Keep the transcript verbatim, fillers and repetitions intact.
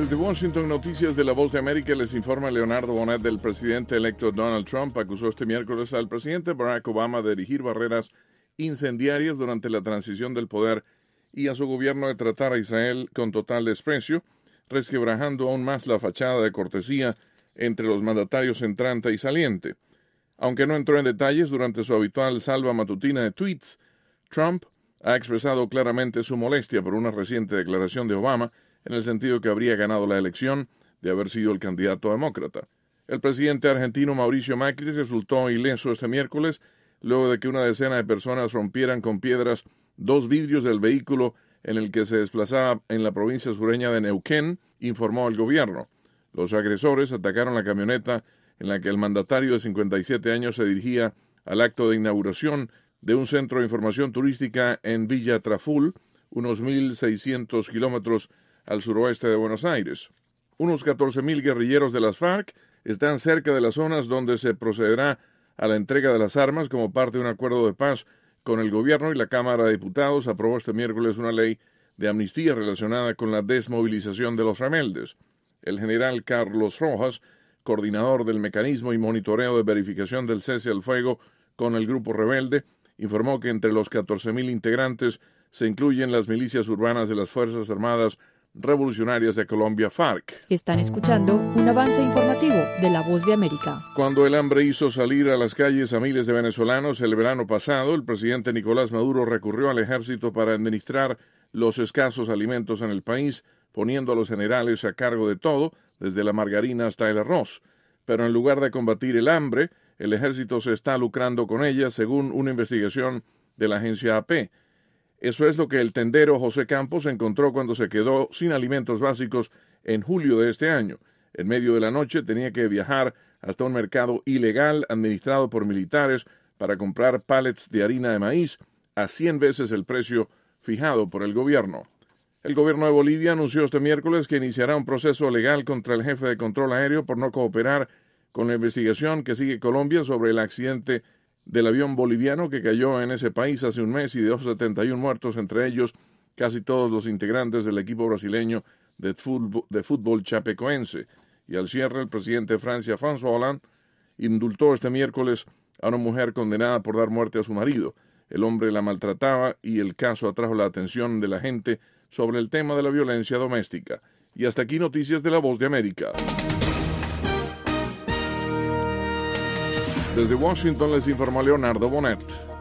Desde Washington, Noticias de la Voz de América, les informa Leonardo Bonet. Del presidente electo Donald Trump acusó este miércoles al presidente Barack Obama de erigir barreras incendiarias durante la transición del poder y a su gobierno de tratar a Israel con total desprecio, resquebrajando aún más la fachada de cortesía entre los mandatarios entrante y saliente. Aunque no entró en detalles durante su habitual salva matutina de tweets, Trump ha expresado claramente su molestia por una reciente declaración de Obama en el sentido que habría ganado la elección de haber sido el candidato demócrata. El presidente argentino Mauricio Macri resultó ileso este miércoles luego de que una decena de personas rompieran con piedras dos vidrios del vehículo en el que se desplazaba en la provincia sureña de Neuquén, informó el gobierno. Los agresores atacaron la camioneta en la que el mandatario de cincuenta y siete años se dirigía al acto de inauguración de un centro de información turística en Villa Traful, unos mil seiscientos kilómetros al suroeste de Buenos Aires. Unos catorce mil guerrilleros de las FARC están cerca de las zonas donde se procederá a la entrega de las armas como parte de un acuerdo de paz con el gobierno, y la Cámara de Diputados aprobó este miércoles una ley de amnistía relacionada con la desmovilización de los rebeldes. El general Carlos Rojas, coordinador del mecanismo y monitoreo de verificación del cese al fuego con el grupo rebelde, informó que entre los catorce mil integrantes se incluyen las milicias urbanas de las Fuerzas Armadas Revolucionarias de Colombia, FARC. Están escuchando un avance informativo de La Voz de América. Cuando el hambre hizo salir a las calles a miles de venezolanos el verano pasado, el presidente Nicolás Maduro recurrió al ejército para administrar los escasos alimentos en el país, poniendo a los generales a cargo de todo, desde la margarina hasta el arroz. Pero en lugar de combatir el hambre, el ejército se está lucrando con ella, según una investigación de la agencia A P. Eso es lo que el tendero José Campos encontró cuando se quedó sin alimentos básicos en julio de este año. En medio de la noche tenía que viajar hasta un mercado ilegal administrado por militares para comprar pallets de harina de maíz a cien veces el precio fijado por el gobierno. El gobierno de Bolivia anunció este miércoles que iniciará un proceso legal contra el jefe de control aéreo por no cooperar con la investigación que sigue Colombia sobre el accidente del avión boliviano que cayó en ese país hace un mes y dejó setenta y uno muertos, entre ellos casi todos los integrantes del equipo brasileño de fútbol, de fútbol chapecoense. Y al cierre, el presidente de Francia, François Hollande, indultó este miércoles a una mujer condenada por dar muerte a su marido. El hombre la maltrataba y el caso atrajo la atención de la gente sobre el tema de la violencia doméstica. Y hasta aquí Noticias de la Voz de América. Desde Washington les informó Leonardo Bonet.